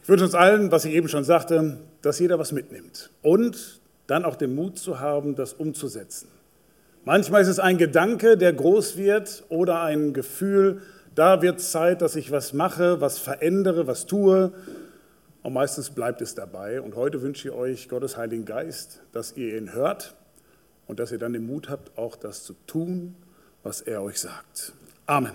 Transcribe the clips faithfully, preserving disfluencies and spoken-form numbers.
Ich wünsche uns allen, was ich eben schon sagte, dass jeder was mitnimmt und dann auch den Mut zu haben, das umzusetzen. Manchmal ist es ein Gedanke, der groß wird oder ein Gefühl, da wird es Zeit, dass ich was mache, was verändere, was tue. Und meistens bleibt es dabei. Und heute wünsche ich euch Gottes Heiligen Geist, dass ihr ihn hört und dass ihr dann den Mut habt, auch das zu tun, was er euch sagt. Amen.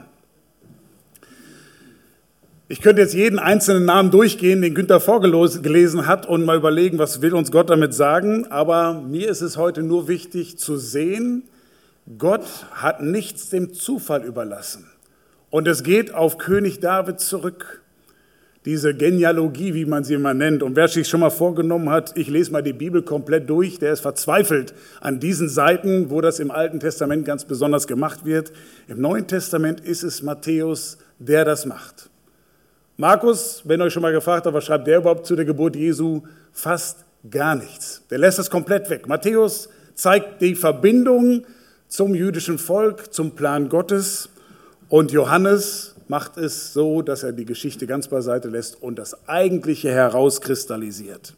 Ich könnte jetzt jeden einzelnen Namen durchgehen, den Günther vorgelesen hat und mal überlegen, was will uns Gott damit sagen. Aber mir ist es heute nur wichtig zu sehen, Gott hat nichts dem Zufall überlassen. Und es geht auf König David zurück. Diese Genealogie, wie man sie immer nennt. Und wer sich schon mal vorgenommen hat, ich lese mal die Bibel komplett durch, der ist verzweifelt an diesen Seiten, wo das im Alten Testament ganz besonders gemacht wird. Im Neuen Testament ist es Matthäus, der das macht. Markus, wenn ihr euch schon mal gefragt habt, was schreibt der überhaupt zu der Geburt Jesu? Fast gar nichts. Der lässt das komplett weg. Matthäus zeigt die Verbindung zum jüdischen Volk, zum Plan Gottes. Und Johannes macht es so, dass er die Geschichte ganz beiseite lässt und das Eigentliche herauskristallisiert.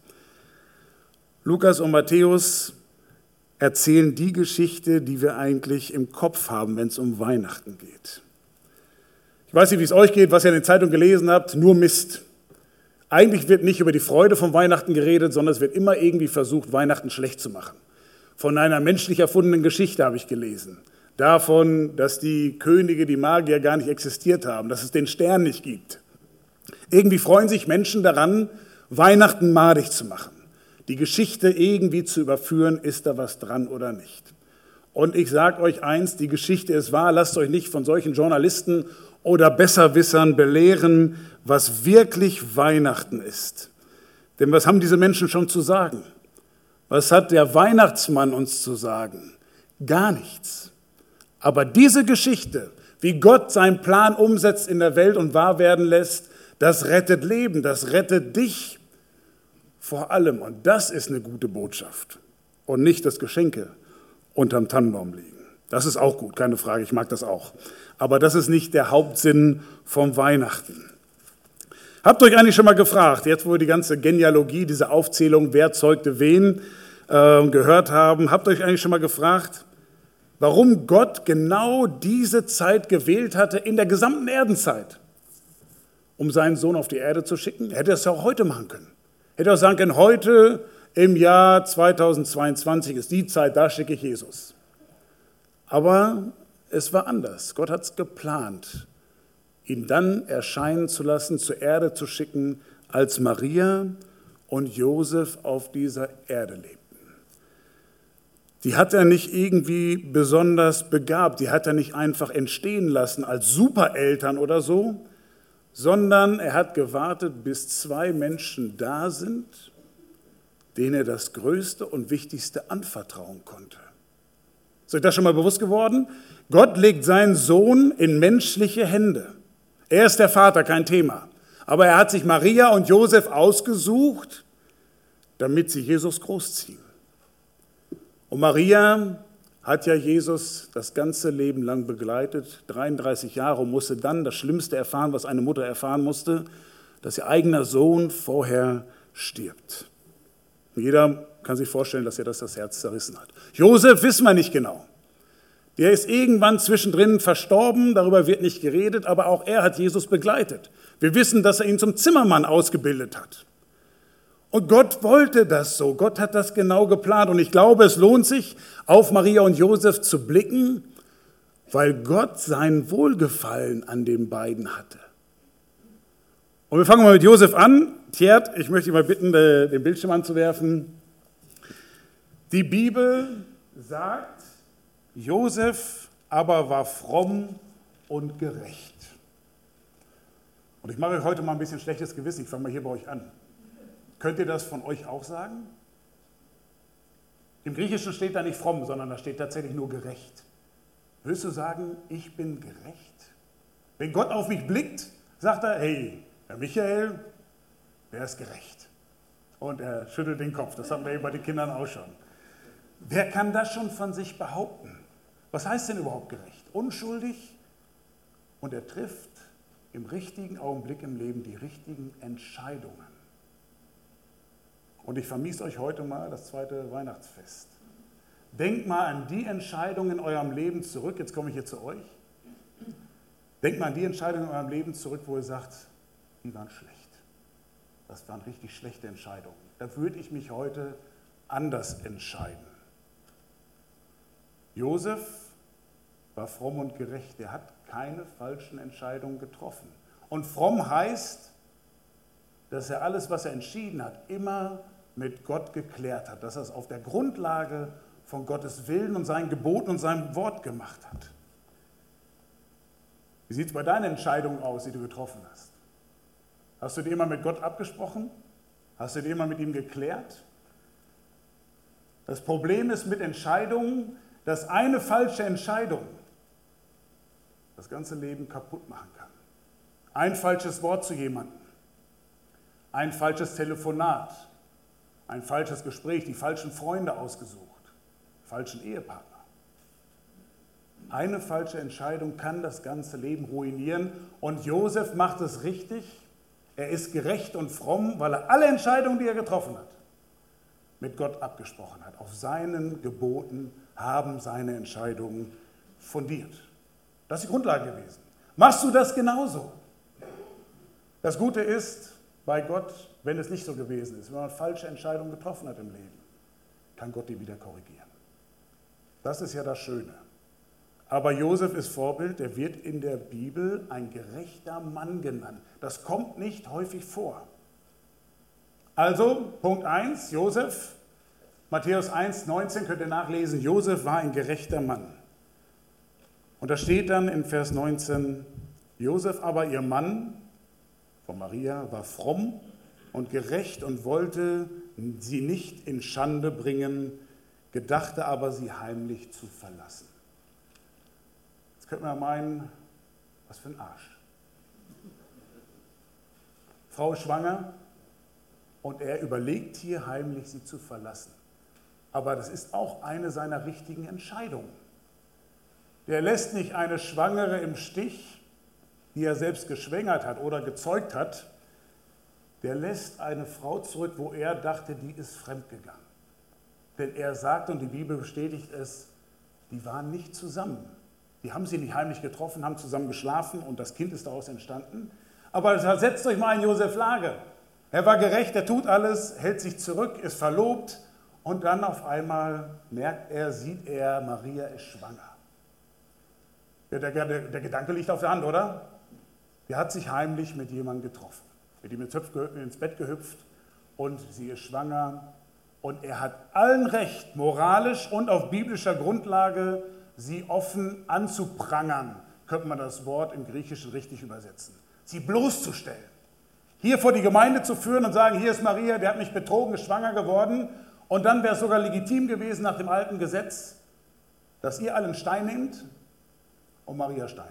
Lukas und Matthäus erzählen die Geschichte, die wir eigentlich im Kopf haben, wenn es um Weihnachten geht. Ich weiß nicht, wie es euch geht, was ihr in den Zeitungen gelesen habt, nur Mist. Eigentlich wird nicht über die Freude von Weihnachten geredet, sondern es wird immer irgendwie versucht, Weihnachten schlecht zu machen. Von einer menschlich erfundenen Geschichte habe ich gelesen. Davon, dass die Könige, die Magier gar nicht existiert haben, dass es den Stern nicht gibt. Irgendwie freuen sich Menschen daran, Weihnachten madig zu machen. Die Geschichte irgendwie zu überführen, ist da was dran oder nicht. Und ich sage euch eins, die Geschichte ist wahr, lasst euch nicht von solchen Journalisten oder Besserwissern belehren, was wirklich Weihnachten ist. Denn was haben diese Menschen schon zu sagen? Was hat der Weihnachtsmann uns zu sagen? Gar nichts. Aber diese Geschichte, wie Gott seinen Plan umsetzt in der Welt und wahr werden lässt, das rettet Leben, das rettet dich vor allem. Und das ist eine gute Botschaft. Und nicht, dass Geschenke unterm Tannenbaum liegen. Das ist auch gut, keine Frage, ich mag das auch. Aber das ist nicht der Hauptsinn vom Weihnachten. Habt ihr euch eigentlich schon mal gefragt, jetzt wo wir die ganze Genealogie, diese Aufzählung, wer zeugte wen, äh, gehört haben, habt ihr euch eigentlich schon mal gefragt, warum Gott genau diese Zeit gewählt hatte in der gesamten Erdenzeit, um seinen Sohn auf die Erde zu schicken? Er hätte das ja auch heute machen können. Er hätte auch sagen können, heute im Jahr zweitausendzweiundzwanzig ist die Zeit, da schicke ich Jesus. Aber es war anders. Gott hat es geplant, ihn dann erscheinen zu lassen, zur Erde zu schicken, als Maria und Josef auf dieser Erde lebten. Die hat er nicht irgendwie besonders begabt, die hat er nicht einfach entstehen lassen als Supereltern oder so, sondern er hat gewartet, bis zwei Menschen da sind, denen er das Größte und Wichtigste anvertrauen konnte. Ist euch das schon mal bewusst geworden? Gott legt seinen Sohn in menschliche Hände. Er ist der Vater, kein Thema. Aber er hat sich Maria und Josef ausgesucht, damit sie Jesus großziehen. Und Maria hat ja Jesus das ganze Leben lang begleitet, dreiunddreißig Jahre, und musste dann das Schlimmste erfahren, was eine Mutter erfahren musste, dass ihr eigener Sohn vorher stirbt. Und jeder kann sich vorstellen, dass er das das Herz zerrissen hat. Josef wissen wir nicht genau. Der ist irgendwann zwischendrin verstorben, darüber wird nicht geredet, aber auch er hat Jesus begleitet. Wir wissen, dass er ihn zum Zimmermann ausgebildet hat. Und Gott wollte das so, Gott hat das genau geplant. Und ich glaube, es lohnt sich, auf Maria und Josef zu blicken, weil Gott sein Wohlgefallen an den beiden hatte. Und wir fangen mal mit Josef an. Tjert, ich möchte dich mal bitten, den Bildschirm anzuwerfen. Die Bibel sagt, Josef aber war fromm und gerecht. Und ich mache euch heute mal ein bisschen schlechtes Gewissen, ich fange mal hier bei euch an. Könnt ihr das von euch auch sagen? Im Griechischen steht da nicht fromm, sondern da steht tatsächlich nur gerecht. Willst du sagen, ich bin gerecht? Wenn Gott auf mich blickt, sagt er, hey, Herr Michael, der ist gerecht. Und er schüttelt den Kopf, das haben wir eben bei den Kindern auch schon. Wer kann das schon von sich behaupten? Was heißt denn überhaupt gerecht? Unschuldig, und er trifft im richtigen Augenblick im Leben die richtigen Entscheidungen. Und ich vermies euch heute mal das zweite Weihnachtsfest. Denkt mal an die Entscheidungen in eurem Leben zurück, jetzt komme ich hier zu euch. Denkt mal an die Entscheidungen in eurem Leben zurück, wo ihr sagt, die waren schlecht. Das waren richtig schlechte Entscheidungen. Da würde ich mich heute anders entscheiden. Josef war fromm und gerecht. Er hat keine falschen Entscheidungen getroffen. Und fromm heißt, dass er alles, was er entschieden hat, immer mit Gott geklärt hat. Dass er es auf der Grundlage von Gottes Willen und seinen Geboten und seinem Wort gemacht hat. Wie sieht es bei deinen Entscheidungen aus, die du getroffen hast? Hast du die immer mit Gott abgesprochen? Hast du die immer mit ihm geklärt? Das Problem ist mit Entscheidungen, dass eine falsche Entscheidung das ganze Leben kaputt machen kann. Ein falsches Wort zu jemandem, ein falsches Telefonat, ein falsches Gespräch, die falschen Freunde ausgesucht, falschen Ehepartner. Eine falsche Entscheidung kann das ganze Leben ruinieren und Josef macht es richtig. Er ist gerecht und fromm, weil er alle Entscheidungen, die er getroffen hat, mit Gott abgesprochen hat. Auf seinen Geboten haben seine Entscheidungen fundiert. Das ist die Grundlage gewesen. Machst du das genauso? Das Gute ist bei Gott, wenn es nicht so gewesen ist, wenn man falsche Entscheidungen getroffen hat im Leben, kann Gott die wieder korrigieren. Das ist ja das Schöne. Aber Josef ist Vorbild, der wird in der Bibel ein gerechter Mann genannt. Das kommt nicht häufig vor. Also, Punkt eins, Josef, Matthäus eins, neunzehn könnt ihr nachlesen, Josef war ein gerechter Mann. Und da steht dann in Vers neunzehn, Josef aber, ihr Mann, von Maria, war fromm und gerecht und wollte sie nicht in Schande bringen, gedachte aber, sie heimlich zu verlassen. Jetzt könnte man meinen, was für ein Arsch. Frau ist schwanger und er überlegt hier heimlich, sie zu verlassen. Aber das ist auch eine seiner richtigen Entscheidungen. Der lässt nicht eine Schwangere im Stich, die er selbst geschwängert hat oder gezeugt hat. Der lässt eine Frau zurück, wo er dachte, die ist fremdgegangen. Denn er sagt, und die Bibel bestätigt es, die waren nicht zusammen. Die haben sie nicht heimlich getroffen, haben zusammen geschlafen und das Kind ist daraus entstanden. Aber setzt euch mal in Josefs Lage. Er war gerecht, er tut alles, hält sich zurück, ist verlobt und dann auf einmal merkt er, sieht er, Maria ist schwanger. Der, der, der, der Gedanke liegt auf der Hand, oder? Er hat sich heimlich mit jemandem getroffen, mit ihm ins Bett gehüpft und sie ist schwanger. Und er hat allen Recht, moralisch und auf biblischer Grundlage, sie offen anzuprangern, könnte man das Wort im Griechischen richtig übersetzen. Sie bloßzustellen. Hier vor die Gemeinde zu führen und sagen, hier ist Maria, der hat mich betrogen, ist schwanger geworden. Und dann wäre es sogar legitim gewesen nach dem alten Gesetz, dass ihr allen Stein nehmt und Maria steinigt.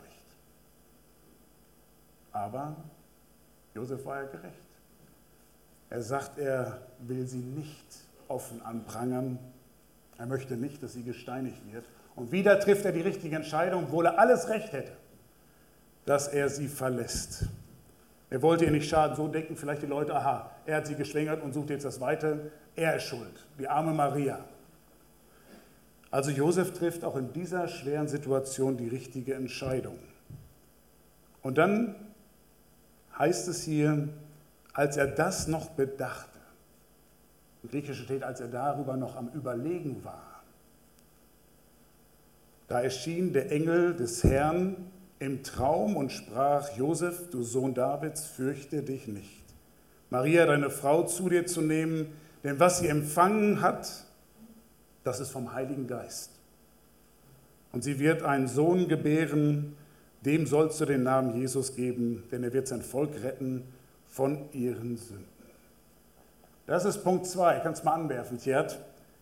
Aber Josef war ja gerecht. Er sagt, er will sie nicht offen anprangern. Er möchte nicht, dass sie gesteinigt wird. Und wieder trifft er die richtige Entscheidung, obwohl er alles Recht hätte, dass er sie verlässt. Er wollte ihr nicht schaden. So denken vielleicht die Leute, aha, er hat sie geschwängert und sucht jetzt das Weite. Er ist schuld, die arme Maria. Also Josef trifft auch in dieser schweren Situation die richtige Entscheidung. Und dann heißt es hier, als er das noch bedachte, im Griechischen steht, als er darüber noch am Überlegen war, da erschien der Engel des Herrn im Traum und sprach, Josef, du Sohn Davids, fürchte dich nicht, Maria, deine Frau, zu dir zu nehmen, denn was sie empfangen hat, das ist vom Heiligen Geist. Und sie wird einen Sohn gebären, dem sollst du den Namen Jesus geben, denn er wird sein Volk retten von ihren Sünden. Das ist Punkt zwei, kannst du mal anwerfen, Tjert.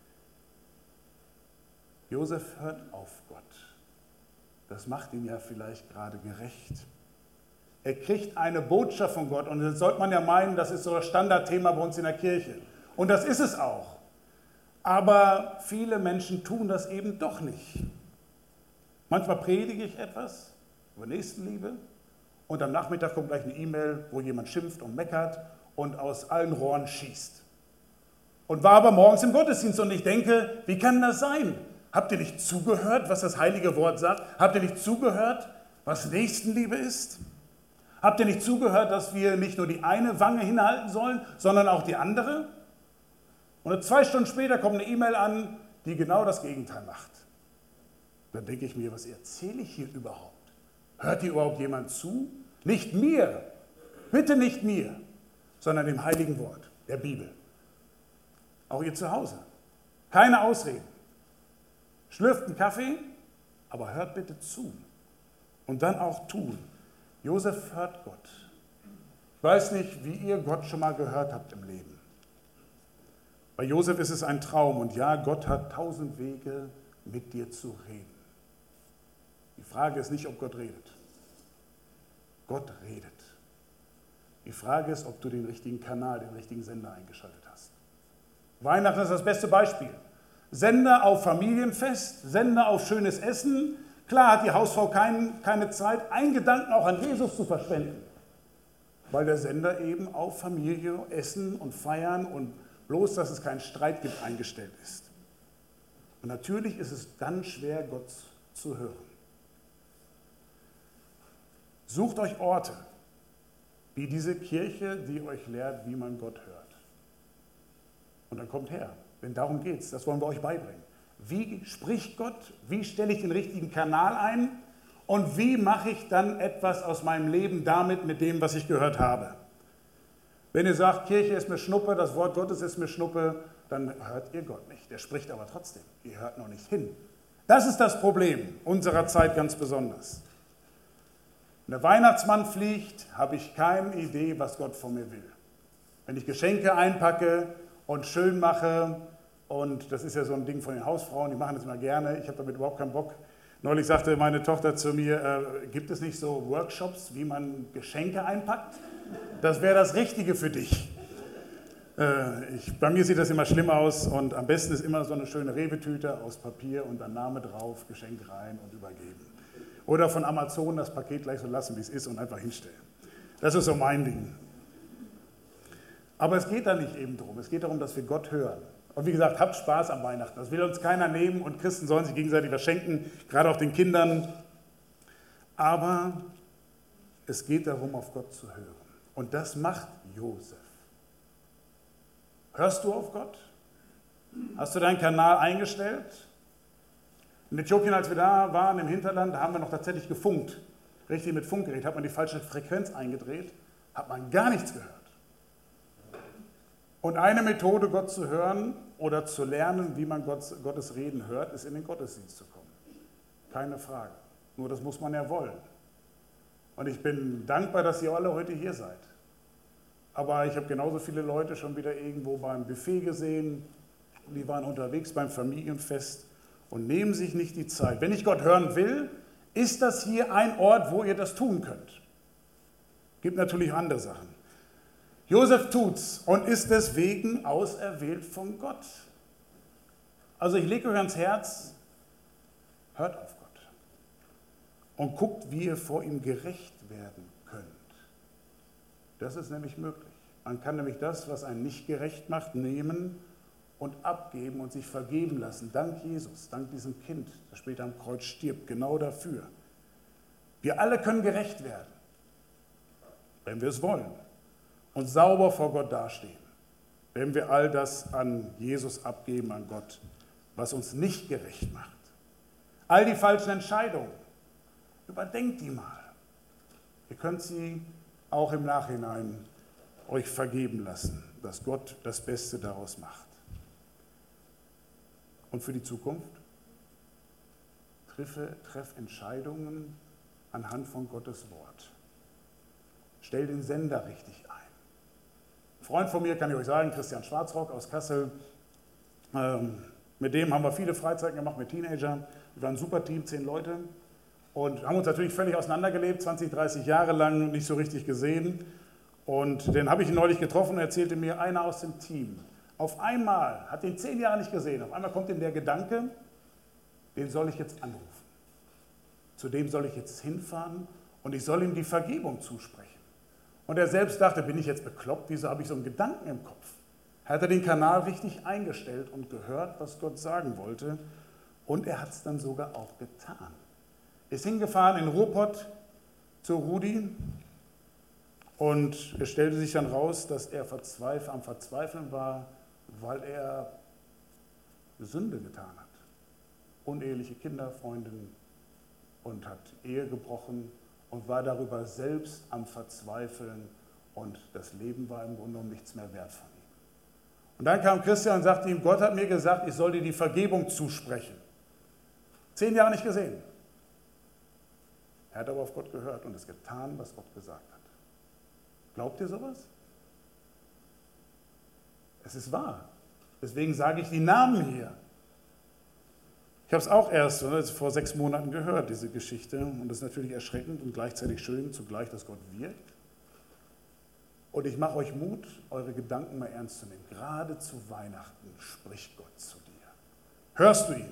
Josef hört auf Gott. Das macht ihn ja vielleicht gerade gerecht. Er kriegt eine Botschaft von Gott und das sollte man ja meinen, das ist so das Standardthema bei uns in der Kirche. Und das ist es auch. Aber viele Menschen tun das eben doch nicht. Manchmal predige ich etwas über Nächstenliebe und am Nachmittag kommt gleich eine E-Mail, wo jemand schimpft und meckert und aus allen Rohren schießt. und war aber morgens im Gottesdienst und ich denke, wie kann das sein? Habt ihr nicht zugehört, was das heilige Wort sagt? Habt ihr nicht zugehört, was Nächstenliebe ist? Habt ihr nicht zugehört, dass wir nicht nur die eine Wange hinhalten sollen, sondern auch die andere? Und zwei Stunden später kommt eine E-Mail an, die genau das Gegenteil macht. Dann denke ich mir, was erzähle ich hier überhaupt? Hört hier überhaupt jemand zu? Nicht mir, bitte nicht mir, sondern dem heiligen Wort, der Bibel. Auch ihr zu Hause. Keine Ausreden. Schlürft einen Kaffee, aber hört bitte zu. Und dann auch tun. Josef hört Gott. Ich weiß nicht, wie ihr Gott schon mal gehört habt im Leben. Bei Josef ist es ein Traum und ja, Gott hat tausend Wege, mit dir zu reden. Die Frage ist nicht, ob Gott redet. Gott redet. Die Frage ist, ob du den richtigen Kanal, den richtigen Sender eingeschaltet hast. Weihnachten ist das beste Beispiel. Sender auf Familienfest, Sender auf schönes Essen. Klar hat die Hausfrau kein, keine Zeit, einen Gedanken auch an Jesus zu verschwenden. Weil der Sender eben auf Familie, Essen und Feiern und bloß, dass es keinen Streit gibt, eingestellt ist. Und natürlich ist es dann schwer, Gott zu hören. Sucht euch Orte, wie diese Kirche, die euch lehrt, wie man Gott hört. Und dann kommt her, denn darum geht es, das wollen wir euch beibringen. Wie spricht Gott, wie stelle ich den richtigen Kanal ein und wie mache ich dann etwas aus meinem Leben damit, mit dem, was ich gehört habe. Wenn ihr sagt, Kirche ist mir Schnuppe, das Wort Gottes ist mir Schnuppe, dann hört ihr Gott nicht. Der spricht aber trotzdem, ihr hört noch nicht hin. Das ist das Problem unserer Zeit ganz besonders. Wenn der Weihnachtsmann fliegt, habe ich keine Idee, was Gott von mir will. Wenn ich Geschenke einpacke und schön mache, und das ist ja so ein Ding von den Hausfrauen, die machen das immer gerne, ich habe damit überhaupt keinen Bock. Neulich sagte meine Tochter zu mir, äh, gibt es nicht so Workshops, wie man Geschenke einpackt? Das wäre das Richtige für dich. Äh, ich, bei mir sieht das immer schlimm aus und am besten ist immer so eine schöne Rewe-Tüte aus Papier und dann Name drauf, Geschenk rein und übergeben. Oder von Amazon das Paket gleich so lassen, wie es ist und einfach hinstellen. Das ist so mein Ding. Aber es geht da nicht eben darum. Es geht darum, dass wir Gott hören. Und wie gesagt, habt Spaß am Weihnachten. Das will uns keiner nehmen und Christen sollen sich gegenseitig was schenken, gerade auch den Kindern. Aber es geht darum, auf Gott zu hören. Und das macht Josef. Hörst du auf Gott? Hast du deinen Kanal eingestellt? In Äthiopien, als wir da waren im Hinterland, haben wir noch tatsächlich gefunkt. Richtig mit Funkgerät, hat man die falsche Frequenz eingedreht, hat man gar nichts gehört. Und eine Methode, Gott zu hören oder zu lernen, wie man Gottes, Gottes Reden hört, ist in den Gottesdienst zu kommen. Keine Frage. Nur das muss man ja wollen. Und ich bin dankbar, dass ihr alle heute hier seid. Aber ich habe genauso viele Leute schon wieder irgendwo beim Buffet gesehen, die waren unterwegs beim Familienfest und nehmen sich nicht die Zeit. Wenn ich Gott hören will, ist das hier ein Ort, wo ihr das tun könnt. Gibt natürlich andere Sachen. Josef tut's und ist deswegen auserwählt von Gott. Also ich lege euch ans Herz, hört auf Gott und guckt, wie ihr vor ihm gerecht werden könnt. Das ist nämlich möglich. Man kann nämlich das, was einen nicht gerecht macht, nehmen und abgeben und sich vergeben lassen. Dank Jesus, dank diesem Kind, das später am Kreuz stirbt, genau dafür. Wir alle können gerecht werden, wenn wir es wollen. Und sauber vor Gott dastehen, wenn wir all das an Jesus abgeben, an Gott, was uns nicht gerecht macht. All die falschen Entscheidungen, überdenkt die mal. Ihr könnt sie auch im Nachhinein euch vergeben lassen, dass Gott das Beste daraus macht. Und für die Zukunft? Treffe, treff Entscheidungen anhand von Gottes Wort. Stell den Sender richtig ein. Ein Freund von mir, kann ich euch sagen, Christian Schwarzrock aus Kassel, ähm, mit dem haben wir viele Freizeiten gemacht mit Teenagern. Wir waren ein super Team, zehn Leute und haben uns natürlich völlig auseinandergelebt, zwanzig, dreißig Jahre lang nicht so richtig gesehen. Und den habe ich neulich getroffen und erzählte mir einer aus dem Team. Auf einmal, hat ihn zehn Jahre nicht gesehen, auf einmal kommt ihm der Gedanke, den soll ich jetzt anrufen. Zu dem soll ich jetzt hinfahren und ich soll ihm die Vergebung zusprechen. Und er selbst dachte, bin ich jetzt bekloppt, wieso habe ich so einen Gedanken im Kopf? Hat er den Kanal richtig eingestellt und gehört, was Gott sagen wollte. Und er hat es dann sogar auch getan. Ist hingefahren in Ruhrpott zu Rudi und es stellte sich dann raus, dass er verzweif- am Verzweifeln war, weil er Sünde getan hat. Uneheliche Kinder, Freundin und hat Ehe gebrochen und war darüber selbst am Verzweifeln und das Leben war im Grunde genommen nichts mehr wert von ihm. Und dann kam Christian und sagte ihm, Gott hat mir gesagt, ich soll dir die Vergebung zusprechen. Zehn Jahre nicht gesehen. Er hat aber auf Gott gehört und es getan, was Gott gesagt hat. Glaubt ihr sowas? Es ist wahr. Deswegen sage ich die Namen hier. Ich habe es auch erst oder, vor sechs Monaten gehört, diese Geschichte. Und das ist natürlich erschreckend und gleichzeitig schön zugleich, dass Gott wirkt. Und ich mache euch Mut, eure Gedanken mal ernst zu nehmen. Gerade zu Weihnachten spricht Gott zu dir. Hörst du ihn?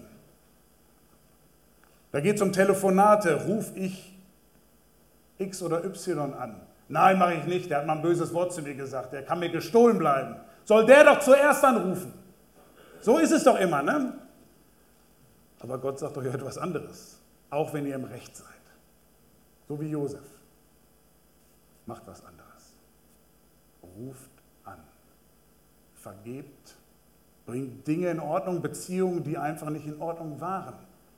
Da geht es um Telefonate. Ruf ich X oder Y an? Nein, mache ich nicht. Der hat mal ein böses Wort zu mir gesagt. Der kann mir gestohlen bleiben. Soll der doch zuerst anrufen? So ist es doch immer, ne? Aber Gott sagt doch etwas anderes. Auch wenn ihr im Recht seid. So wie Josef. Macht was anderes. Ruft an, vergebt, bringt Dinge in Ordnung, Beziehungen, die einfach nicht in Ordnung waren.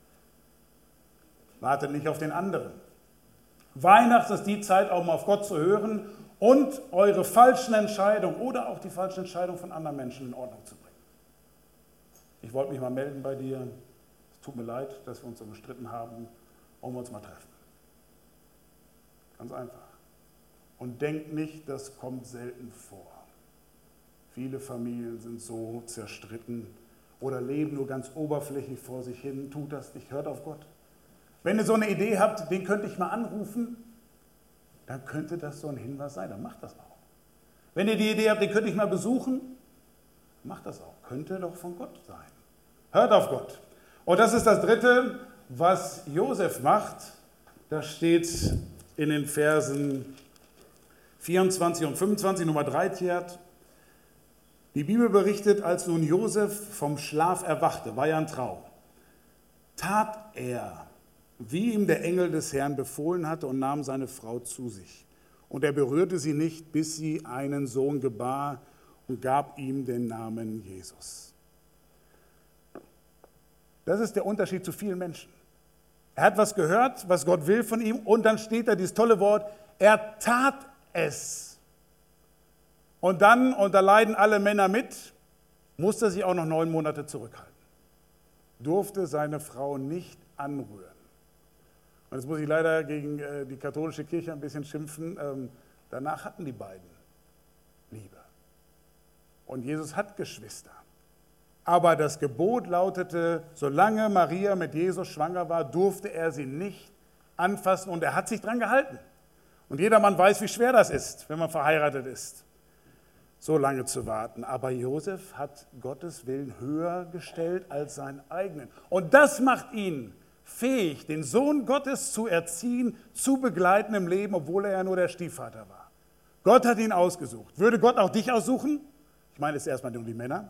Wartet nicht auf den anderen. Weihnachten ist die Zeit, auch mal auf Gott zu hören und eure falschen Entscheidungen oder auch die falschen Entscheidungen von anderen Menschen in Ordnung zu bringen. Ich wollte mich mal melden bei dir. Es tut mir leid, dass wir uns so gestritten haben. Wollen wir uns mal treffen. Ganz einfach. Und denkt nicht, das kommt selten vor. Viele Familien sind so zerstritten oder leben nur ganz oberflächlich vor sich hin. Tut das nicht, hört auf Gott. Wenn ihr so eine Idee habt, den könnte ich mal anrufen, dann könnte das so ein Hinweis sein, dann macht das auch. Wenn ihr die Idee habt, den könnte ich mal besuchen, macht das auch. Könnte doch von Gott sein. Hört auf Gott. Und das ist das Dritte, was Josef macht. Das steht in den Versen vierundzwanzig und fünfundzwanzig, Nummer drei kehrt. Die Bibel berichtet, als nun Josef vom Schlaf erwachte, war ja ein Traum, tat er, wie ihm der Engel des Herrn befohlen hatte und nahm seine Frau zu sich. Und er berührte sie nicht, bis sie einen Sohn gebar und gab ihm den Namen Jesus. Das ist der Unterschied zu vielen Menschen. Er hat was gehört, was Gott will von ihm und dann steht da dieses tolle Wort, er tat es. Und dann, und da leiden alle Männer mit, musste er sich auch noch neun Monate zurückhalten. Durfte seine Frau nicht anrühren. Und jetzt muss ich leider gegen die katholische Kirche ein bisschen schimpfen. Danach hatten die beiden Liebe. Und Jesus hat Geschwister. Aber das Gebot lautete, solange Maria mit Jesus schwanger war, durfte er sie nicht anfassen und er hat sich dran gehalten. Und jedermann weiß, wie schwer das ist, wenn man verheiratet ist, so lange zu warten. Aber Josef hat Gottes Willen höher gestellt als seinen eigenen. Und das macht ihn fähig, den Sohn Gottes zu erziehen, zu begleiten im Leben, obwohl er ja nur der Stiefvater war. Gott hat ihn ausgesucht. Würde Gott auch dich aussuchen? Ich meine jetzt erstmal nur die Männer.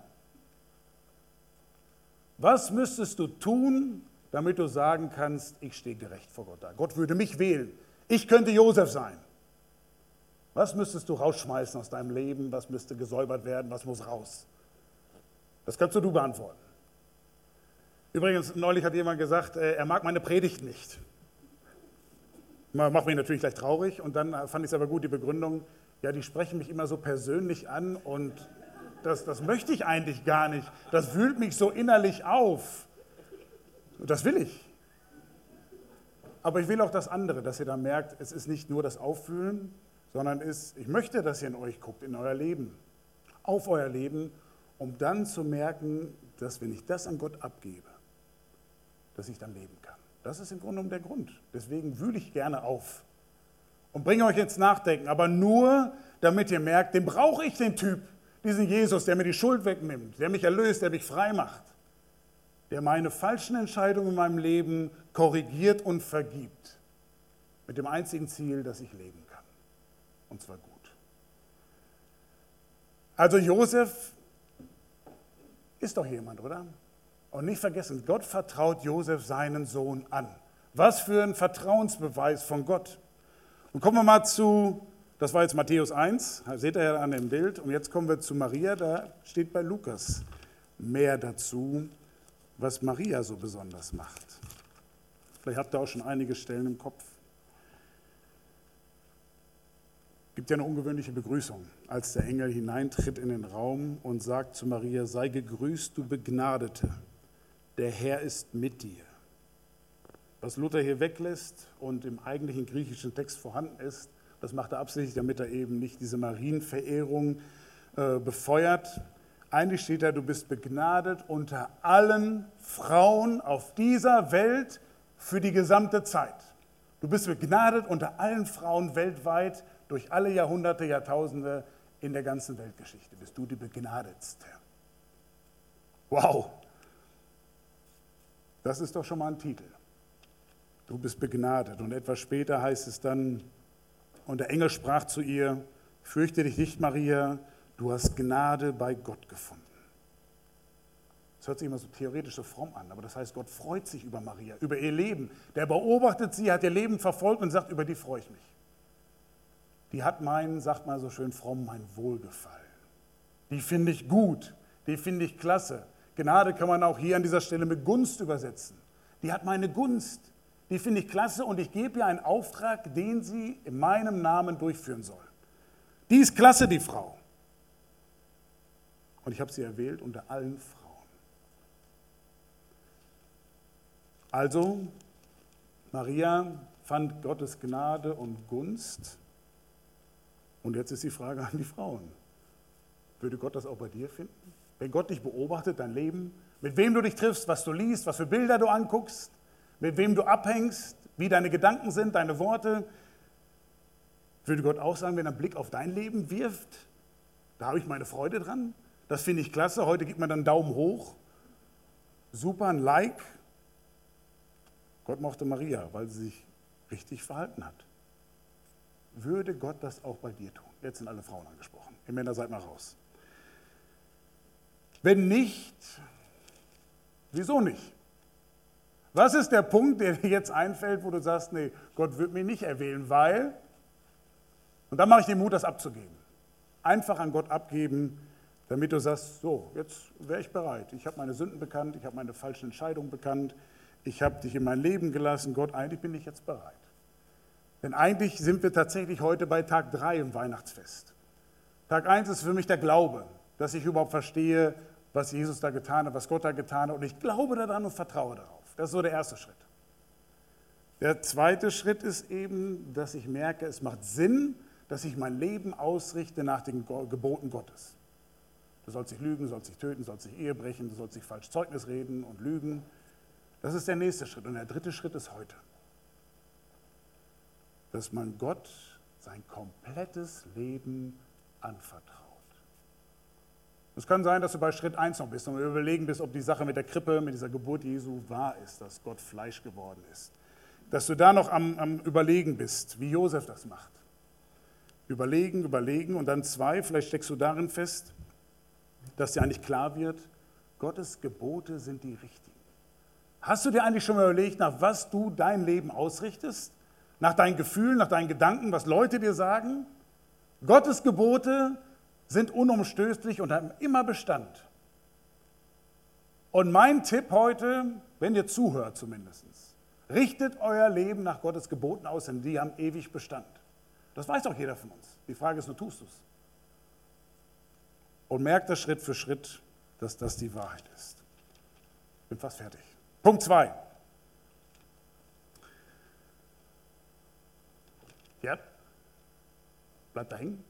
Was müsstest du tun, damit du sagen kannst, ich stehe gerecht vor Gott da? Gott würde mich wählen. Ich könnte Josef sein. Was müsstest du rausschmeißen aus deinem Leben? Was müsste gesäubert werden? Was muss raus? Das kannst du du beantworten. Übrigens, neulich hat jemand gesagt, er mag meine Predigt nicht. Macht mich natürlich gleich traurig. Und dann fand ich es aber gut, die Begründung, ja, die sprechen mich immer so persönlich an und das, das möchte ich eigentlich gar nicht. Das wühlt mich so innerlich auf. Und das will ich. Aber ich will auch das andere, dass ihr da merkt, es ist nicht nur das Auffühlen, sondern ist, ich möchte, dass ihr in euch guckt, in euer Leben, auf euer Leben, um dann zu merken, dass wenn ich das an Gott abgebe, dass ich dann leben kann. Das ist im Grunde genommen der Grund. Deswegen wühle ich gerne auf und bringe euch ins Nachdenken, aber nur, damit ihr merkt, den brauche ich, den Typ, diesen Jesus, der mir die Schuld wegnimmt, der mich erlöst, der mich frei macht, der meine falschen Entscheidungen in meinem Leben korrigiert und vergibt, mit dem einzigen Ziel, dass ich leben kann. Und zwar gut. Also Josef Ist doch jemand, oder? Und nicht vergessen, Gott vertraut Josef seinen Sohn an. Was für ein Vertrauensbeweis von Gott. Und kommen wir mal zu, das war jetzt Matthäus eins, seht ihr ja an dem Bild. Und jetzt kommen wir zu Maria, da steht bei Lukas mehr dazu, was Maria so besonders macht. Vielleicht habt ihr auch schon einige Stellen im Kopf. Es gibt ja eine ungewöhnliche Begrüßung, als der Engel hineintritt in den Raum und sagt zu Maria, sei gegrüßt, du Begnadete, der Herr ist mit dir. Was Luther hier weglässt und im eigentlichen griechischen Text vorhanden ist, das macht er absichtlich, damit er eben nicht diese Marienverehrung äh, befeuert. Eigentlich steht da, du bist begnadet unter allen Frauen auf dieser Welt für die gesamte Zeit. Du bist begnadet unter allen Frauen weltweit, durch alle Jahrhunderte, Jahrtausende in der ganzen Weltgeschichte. Bist du die Begnadetste. Wow, das ist doch schon mal ein Titel. Du bist begnadet. Und etwas später heißt es dann, und der Engel sprach zu ihr, fürchte dich nicht, Maria, du hast Gnade bei Gott gefunden. Das hört sich immer so theoretisch so fromm an, aber das heißt, Gott freut sich über Maria, über ihr Leben. Der beobachtet sie, hat ihr Leben verfolgt und sagt, über die freue ich mich. Die hat meinen, sagt man so schön fromm, mein Wohlgefallen. Die finde ich gut, die finde ich klasse. Gnade kann man auch hier an dieser Stelle mit Gunst übersetzen. Die hat meine Gunst, die finde ich klasse und ich gebe ihr einen Auftrag, den sie in meinem Namen durchführen soll. Die ist klasse, die Frau. Und ich habe sie erwählt unter allen Frauen. Also, Maria fand Gottes Gnade und Gunst. Und jetzt ist die Frage an die Frauen. Würde Gott das auch bei dir finden? Wenn Gott dich beobachtet, dein Leben, mit wem du dich triffst, was du liest, was für Bilder du anguckst, mit wem du abhängst, wie deine Gedanken sind, deine Worte, würde Gott auch sagen, wenn er einen Blick auf dein Leben wirft, da habe ich meine Freude dran, das finde ich klasse, heute gibt man dann einen Daumen hoch, super, ein Like. Gott mochte Maria, weil sie sich richtig verhalten hat. Würde Gott das auch bei dir tun? Jetzt sind alle Frauen angesprochen. Ihr Männer seid mal raus. Wenn nicht, wieso nicht? Was ist der Punkt, der dir jetzt einfällt, wo du sagst, nee, Gott wird mich nicht erwählen, weil, und dann mache ich den Mut, das abzugeben. Einfach an Gott abgeben, damit du sagst, so, jetzt wäre ich bereit. Ich habe meine Sünden bekannt, ich habe meine falschen Entscheidungen bekannt, ich habe dich in mein Leben gelassen, Gott, eigentlich bin ich jetzt bereit. Denn eigentlich sind wir tatsächlich heute bei Tag drei im Weihnachtsfest. Tag eins ist für mich der Glaube, dass ich überhaupt verstehe, was Jesus da getan hat, was Gott da getan hat. Und ich glaube daran und vertraue darauf. Das ist so der erste Schritt. Der zweite Schritt ist eben, dass ich merke, es macht Sinn, dass ich mein Leben ausrichte nach den Geboten Gottes. Du sollst nicht lügen, du sollst nicht töten, du sollst nicht Ehe brechen, du sollst nicht falsch Zeugnis reden und lügen. Das ist der nächste Schritt. Und der dritte Schritt ist heute. Dass man Gott sein komplettes Leben anvertraut. Es kann sein, dass du bei Schritt eins noch bist und überlegen bist, ob die Sache mit der Krippe, mit dieser Geburt Jesu wahr ist, dass Gott Fleisch geworden ist. Dass du da noch am, am Überlegen bist, wie Josef das macht. Überlegen, überlegen und dann zwei, vielleicht steckst du darin fest, dass dir eigentlich klar wird, Gottes Gebote sind die richtigen. Hast du dir eigentlich schon mal überlegt, nach was du dein Leben ausrichtest? Nach deinen Gefühlen, nach deinen Gedanken, was Leute dir sagen? Gottes Gebote sind unumstößlich und haben immer Bestand. Und mein Tipp heute, wenn ihr zuhört zumindest, richtet euer Leben nach Gottes Geboten aus, denn die haben ewig Bestand. Das weiß auch jeder von uns. Die Frage ist nur, tust du es? Und merkt das Schritt für Schritt, dass das die Wahrheit ist. Ich bin fast fertig. Punkt zwei. Ja, bleibt da hängen.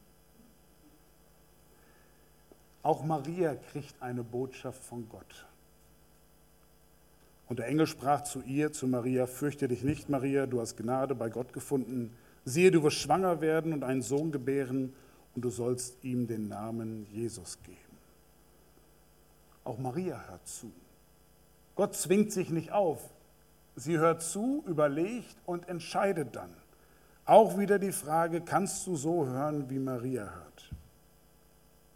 Auch Maria kriegt eine Botschaft von Gott. Und der Engel sprach zu ihr, zu Maria, fürchte dich nicht, Maria, du hast Gnade bei Gott gefunden. Siehe, du wirst schwanger werden und einen Sohn gebären und du sollst ihm den Namen Jesus geben. Auch Maria hört zu. Gott zwingt sich nicht auf. Sie hört zu, überlegt und entscheidet dann. Auch wieder die Frage, kannst du so hören, wie Maria hört?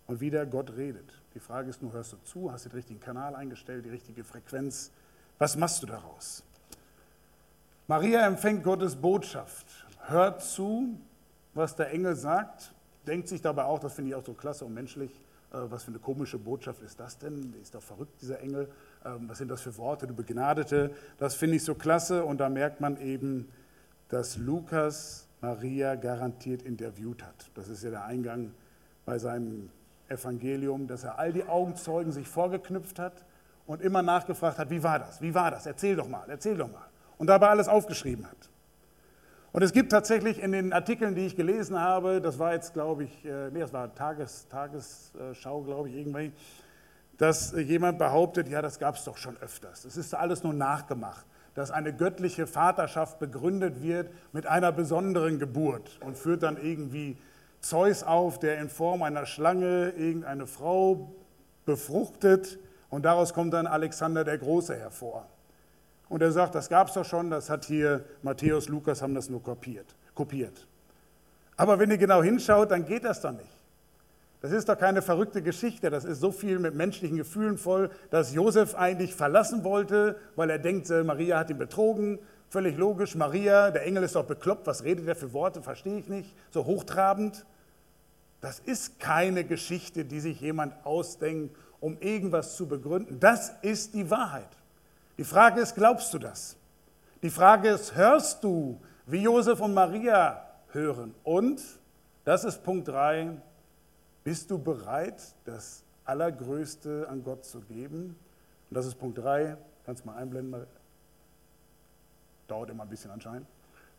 und wie der Gott redet. Die Frage ist nur, hörst du zu, hast du den richtigen Kanal eingestellt, die richtige Frequenz? Was machst du daraus? Maria empfängt Gottes Botschaft, hört zu, was der Engel sagt, denkt sich dabei auch, das finde ich auch so klasse und menschlich, äh, was für eine komische Botschaft ist das denn? Ist doch verrückt, dieser Engel. Ähm, was sind das für Worte, du Begnadete? Das finde ich so klasse und da merkt man eben, dass Lukas Maria garantiert interviewt hat. Das ist ja der Eingang bei seinem Evangelium, dass er all die Augenzeugen sich vorgeknüpft hat und immer nachgefragt hat, wie war das, wie war das, erzähl doch mal, erzähl doch mal. Und dabei alles aufgeschrieben hat. Und es gibt tatsächlich in den Artikeln, die ich gelesen habe, das war jetzt, glaube ich, nee, das war Tages, Tagesschau, glaube ich, irgendwie, dass jemand behauptet, ja, das gab es doch schon öfters. Es ist alles nur nachgemacht, dass eine göttliche Vaterschaft begründet wird mit einer besonderen Geburt und führt dann irgendwie Zeus auf, der in Form einer Schlange irgendeine Frau befruchtet und daraus kommt dann Alexander der Große hervor. Und er sagt, das gab es doch schon, das hat hier Matthäus, Lukas haben das nur kopiert, kopiert. Aber wenn ihr genau hinschaut, dann geht das doch nicht. Das ist doch keine verrückte Geschichte, das ist so viel mit menschlichen Gefühlen voll, dass Josef eigentlich verlassen wollte, weil er denkt, Maria hat ihn betrogen. Völlig logisch, Maria, der Engel ist doch bekloppt, was redet er für Worte, verstehe ich nicht, so hochtrabend. Das ist keine Geschichte, die sich jemand ausdenkt, um irgendwas zu begründen. Das ist die Wahrheit. Die Frage ist, glaubst du das? Die Frage ist, hörst du, wie Josef und Maria hören? Und, das ist Punkt drei, bist du bereit, das Allergrößte an Gott zu geben? Und das ist Punkt drei, kannst du mal einblenden, dauert immer ein bisschen anscheinend.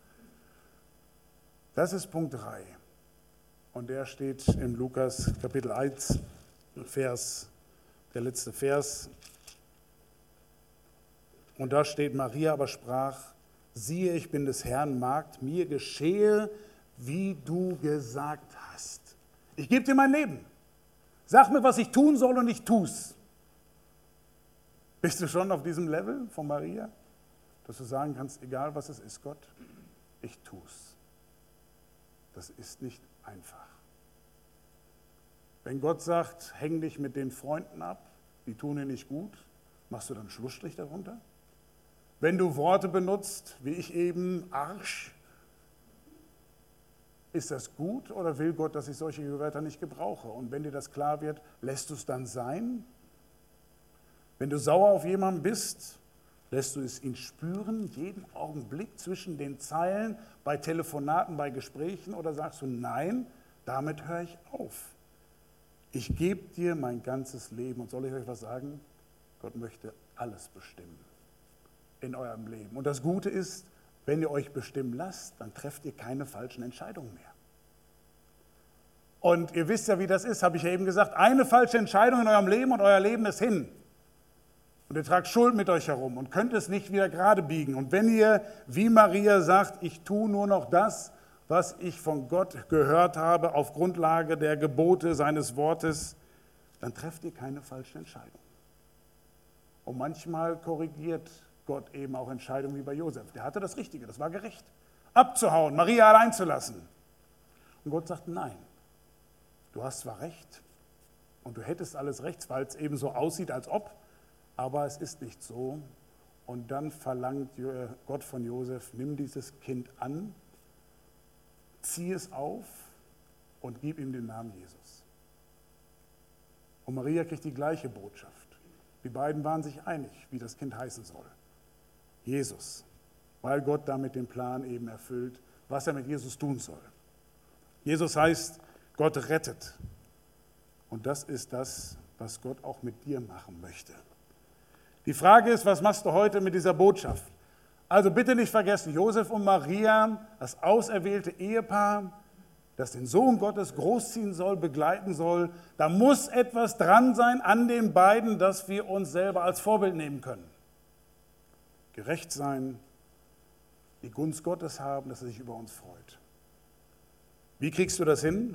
Das ist Punkt drei. Und der steht im Lukas Kapitel eins, Vers, der letzte Vers. Und da steht, Maria aber sprach, siehe, ich bin des Herrn Magd, mir geschehe, wie du gesagt hast. Ich gebe dir mein Leben. Sag mir, was ich tun soll und ich tu's. Bist du schon auf diesem Level von Maria? Dass du sagen kannst, egal was es ist, Gott, ich tu's. Das ist nicht einfach. Wenn Gott sagt, häng dich mit den Freunden ab, die tun dir nicht gut, machst du dann einen Schlussstrich darunter? Wenn du Worte benutzt, wie ich eben, Arsch, ist das gut oder will Gott, dass ich solche Wörter nicht gebrauche? Und wenn dir das klar wird, lässt du es dann sein? Wenn du sauer auf jemanden bist, lässt du es ihn spüren, jeden Augenblick zwischen den Zeilen, bei Telefonaten, bei Gesprächen, oder sagst du, nein, damit höre ich auf. Ich gebe dir mein ganzes Leben. Und soll ich euch was sagen? Gott möchte alles bestimmen in eurem Leben. Und das Gute ist, wenn ihr euch bestimmen lasst, dann trefft ihr keine falschen Entscheidungen mehr. Und ihr wisst ja, wie das ist, habe ich ja eben gesagt, eine falsche Entscheidung in eurem Leben und euer Leben ist hin. Und ihr tragt Schuld mit euch herum und könnt es nicht wieder gerade biegen. Und wenn ihr, wie Maria sagt, ich tue nur noch das, was ich von Gott gehört habe, auf Grundlage der Gebote seines Wortes, dann trefft ihr keine falschen Entscheidungen. Und manchmal korrigiert Gott eben auch Entscheidungen wie bei Josef. Der hatte das Richtige, das war gerecht. Abzuhauen, Maria allein zu lassen. Und Gott sagt, nein, du hast zwar recht und du hättest alles recht, weil es eben so aussieht, als ob, aber es ist nicht so. Und dann verlangt Gott von Josef, nimm dieses Kind an, zieh es auf und gib ihm den Namen Jesus. Und Maria kriegt die gleiche Botschaft. Die beiden waren sich einig, wie das Kind heißen soll. Jesus, weil Gott damit den Plan eben erfüllt, was er mit Jesus tun soll. Jesus heißt, Gott rettet. Und das ist das, was Gott auch mit dir machen möchte. Die Frage ist, was machst du heute mit dieser Botschaft? Also bitte nicht vergessen, Josef und Maria, das auserwählte Ehepaar, das den Sohn Gottes großziehen soll, begleiten soll, da muss etwas dran sein an den beiden, dass wir uns selber als Vorbild nehmen können. Gerecht sein, die Gunst Gottes haben, dass er sich über uns freut. Wie kriegst du das hin?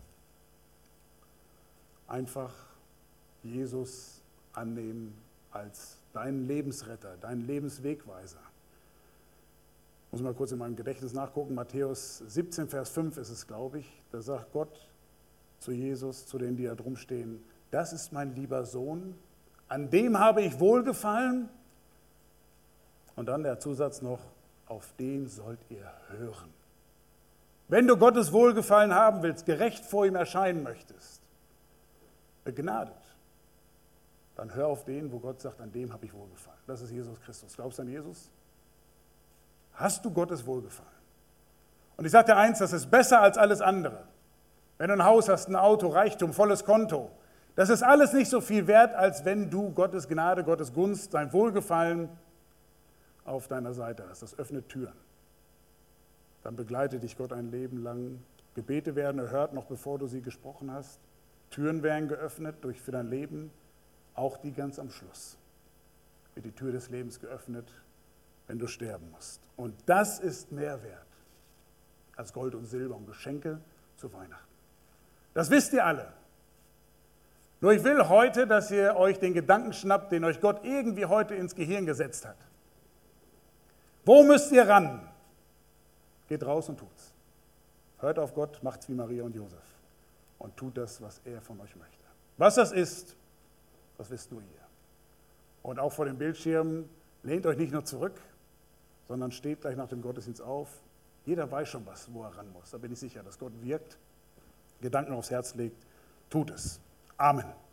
Einfach Jesus annehmen als deinen Lebensretter, deinen Lebenswegweiser. Ich muss mal kurz in meinem Gedächtnis nachgucken, Matthäus siebzehn, Vers fünf ist es, glaube ich. Da sagt Gott, zu Jesus, zu denen, die da drum stehen, das ist mein lieber Sohn, an dem habe ich wohlgefallen. Und dann der Zusatz noch, auf den sollt ihr hören. Wenn du Gottes Wohlgefallen haben willst, gerecht vor ihm erscheinen möchtest, begnadet, dann hör auf den, wo Gott sagt, an dem habe ich wohlgefallen. Das ist Jesus Christus. Glaubst du an Jesus? Hast du Gottes Wohlgefallen? Und ich sage dir eins, das ist besser als alles andere. Wenn du ein Haus hast, ein Auto, Reichtum, volles Konto, das ist alles nicht so viel wert, als wenn du Gottes Gnade, Gottes Gunst, sein Wohlgefallen auf deiner Seite hast. Das öffnet Türen. Dann begleitet dich Gott ein Leben lang. Gebete werden erhört, noch bevor du sie gesprochen hast. Türen werden geöffnet durch für dein Leben, auch die ganz am Schluss. Wird die Tür des Lebens geöffnet, wenn du sterben musst. Und das ist mehr wert als Gold und Silber und Geschenke zu Weihnachten. Das wisst ihr alle. Nur ich will heute, dass ihr euch den Gedanken schnappt, den euch Gott irgendwie heute ins Gehirn gesetzt hat. Wo müsst ihr ran? Geht raus und tut's. Hört auf Gott, macht's wie Maria und Josef und tut das, was er von euch möchte. Was das ist, das wisst nur ihr. Und auch vor dem Bildschirm, lehnt euch nicht nur zurück, sondern steht gleich nach dem Gottesdienst auf. Jeder weiß schon was, wo er ran muss. Da bin ich sicher, dass Gott wirkt, Gedanken aufs Herz legt. Tut es. Amen.